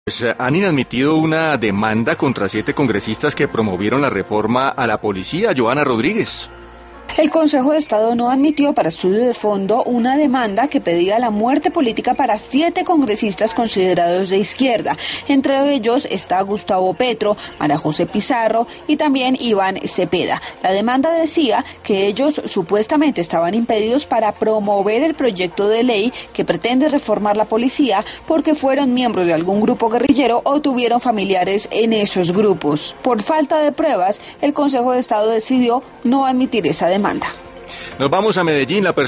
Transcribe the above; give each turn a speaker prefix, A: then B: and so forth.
A: Han inadmitido una demanda contra 7 congresistas que promovieron la reforma a la policía. Joana Rodríguez.
B: El Consejo de Estado no admitió para estudio de fondo una demanda que pedía la muerte política para 7 congresistas considerados de izquierda. Entre ellos está Gustavo Petro, María José Pizarro y también Iván Cepeda. La demanda decía que ellos supuestamente estaban impedidos para promover el proyecto de ley que pretende reformar la policía porque fueron miembros de algún grupo guerrillero o tuvieron familiares en esos grupos. Por falta de pruebas, el Consejo de Estado decidió no admitir esa demanda.
A: Nos vamos a Medellín.